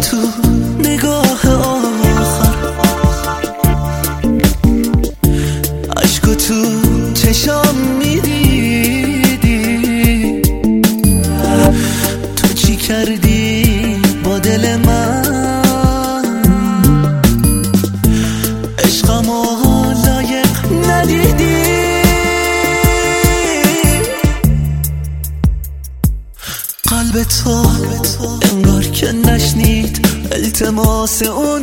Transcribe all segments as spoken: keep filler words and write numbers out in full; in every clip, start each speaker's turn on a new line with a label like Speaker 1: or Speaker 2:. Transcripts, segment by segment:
Speaker 1: تو نگاه آخر، عشق تو چشام میدیدی، تو چی کردی با دل من؟ عشقمو لایق ندیدی، قلب تو انگار که نشنید التماس اون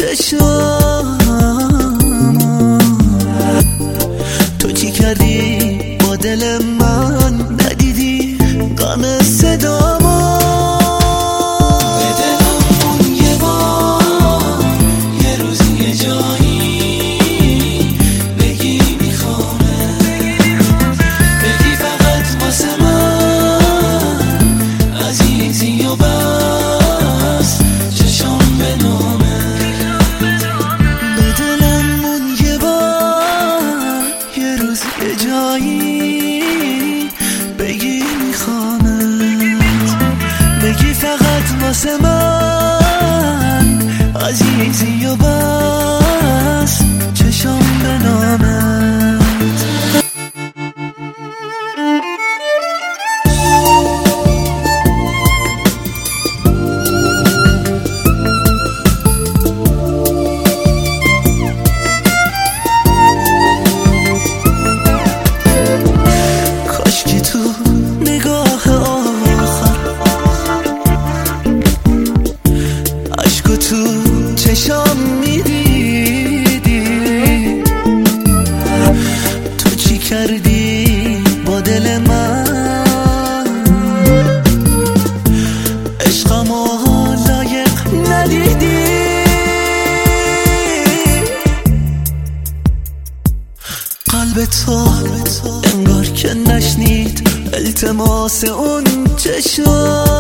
Speaker 1: چشم. تو چی کردی با دل من؟ ندیدی غم صدامو؟ به دلمون یه بار یه روزی یه جایی بگی میخوامه، بگی فقط واسه من عزیزی و بس چشم به نامه. به دلمون یه بار یه روز یه جایی بگی میخوامت، بگی فقط واسه من عزیزی و بس چشم به نامت. تو چشام میدیدی، تو چی کردی با دل من؟ عشقمو لایق ندیدی، قلب تو انگار که نشنید التماس اون چشم.